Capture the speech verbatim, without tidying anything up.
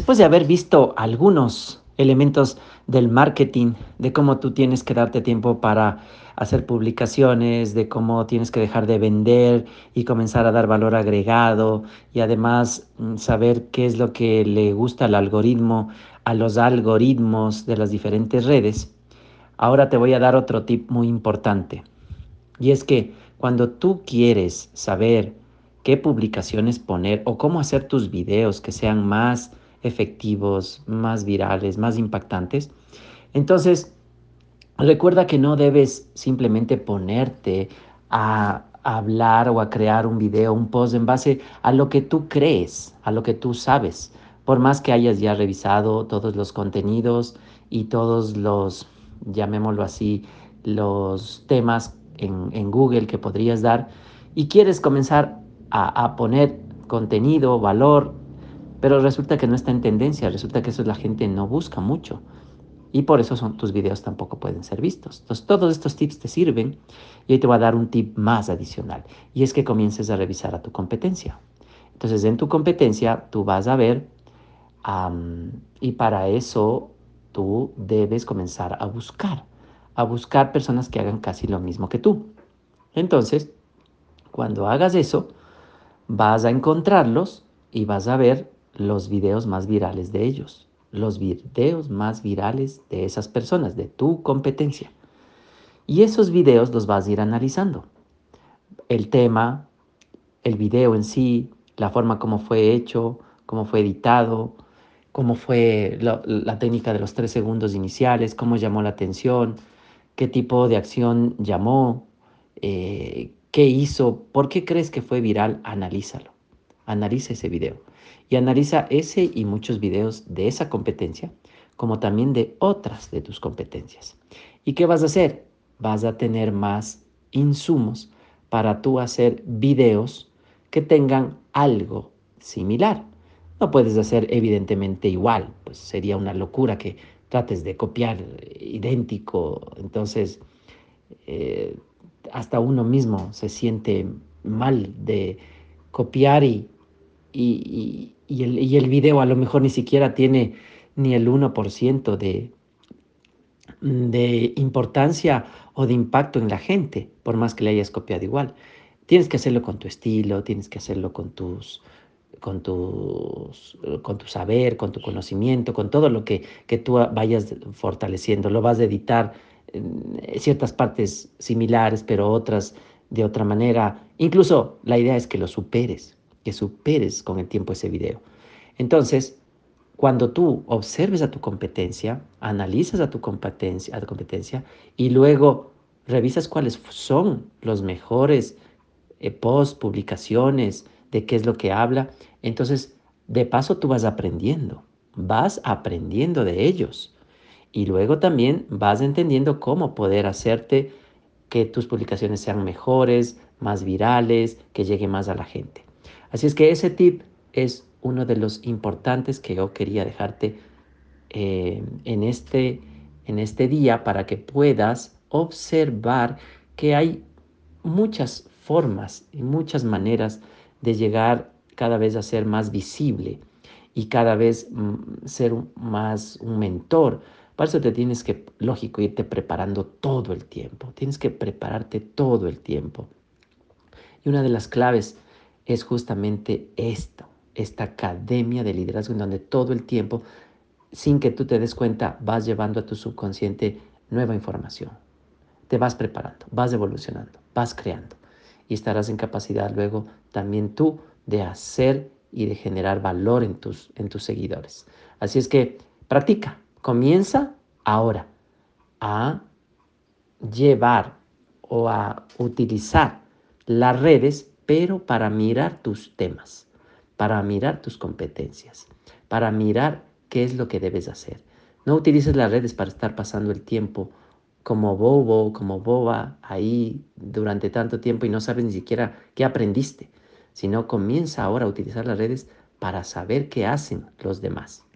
Después de haber visto algunos elementos del marketing, de cómo tú tienes que darte tiempo para hacer publicaciones, de cómo tienes que dejar de vender y comenzar a dar valor agregado y además mm, saber qué es lo que le gusta al algoritmo, a los algoritmos de las diferentes redes, ahora te voy a dar otro tip muy importante. Y es que cuando tú quieres saber qué publicaciones poner o cómo hacer tus videos que sean más efectivos, más virales, más impactantes, entonces recuerda que no debes simplemente ponerte a hablar o a crear un video, un post en base a lo que tú crees, a lo que tú sabes. Por más que hayas ya revisado todos los contenidos y todos los, llamémoslo así, los temas en, en Google que podrías dar y quieres comenzar a, a poner contenido, valor, pero resulta que no está en tendencia, resulta que eso la gente no busca mucho. Y por eso son, tus videos tampoco pueden ser vistos. Entonces, todos estos tips te sirven y hoy te voy a dar un tip más adicional. Y es que comiences a revisar a tu competencia. Entonces, en tu competencia, tú vas a ver, um, y para eso tú debes comenzar a buscar, a buscar personas que hagan casi lo mismo que tú. Entonces, cuando hagas eso, vas a encontrarlos y vas a ver los videos más virales de ellos, los videos más virales de esas personas, de tu competencia. Y esos videos los vas a ir analizando. El tema, el video en sí, la forma como fue hecho, cómo fue editado, cómo fue la, la técnica de los tres segundos iniciales, cómo llamó la atención, qué tipo de acción llamó, eh, qué hizo, por qué crees que fue viral, analízalo. Analiza ese video y analiza ese y muchos videos de esa competencia, como también de otras de tus competencias. ¿Y qué vas a hacer? Vas a tener más insumos para tú hacer videos que tengan algo similar. No puedes hacer evidentemente igual, pues sería una locura que trates de copiar idéntico. Entonces, eh, hasta uno mismo se siente mal de copiar y, y, y, y, el, y el video a lo mejor ni siquiera tiene ni el uno por ciento de, de importancia o de impacto en la gente, por más que le hayas copiado igual. Tienes que hacerlo con tu estilo, tienes que hacerlo con tus, con tus, con tu saber, con tu conocimiento, con todo lo que, que tú vayas fortaleciendo. Lo vas a editar en ciertas partes similares, pero otras de otra manera. Incluso la idea es que lo superes, que superes con el tiempo ese video. Entonces, cuando tú observes a tu competencia, analizas a tu competencia, a tu competencia y luego revisas cuáles son los mejores eh, posts, publicaciones, de qué es lo que habla, entonces de paso tú vas aprendiendo, vas aprendiendo de ellos y luego también vas entendiendo cómo poder hacerte que tus publicaciones sean mejores, más virales, que llegue más a la gente. Así es que ese tip es uno de los importantes que yo quería dejarte eh, en, este, en este día para que puedas observar que hay muchas formas y muchas maneras de llegar cada vez a ser más visible y cada vez mm, ser más un mentor. Para eso te tienes que, lógico, irte preparando todo el tiempo. Tienes que prepararte todo el tiempo. Y una de las claves es justamente esto, esta academia de liderazgo en donde todo el tiempo, sin que tú te des cuenta, vas llevando a tu subconsciente nueva información. Te vas preparando, vas evolucionando, vas creando y estarás en capacidad luego también tú de hacer y de generar valor en tus, en tus seguidores. Así es que practica, comienza ahora a llevar o a utilizar las redes, pero para mirar tus temas, para mirar tus competencias, para mirar qué es lo que debes hacer. No utilices las redes para estar pasando el tiempo como bobo, como boba ahí durante tanto tiempo y no sabes ni siquiera qué aprendiste, sino comienza ahora a utilizar las redes para saber qué hacen los demás.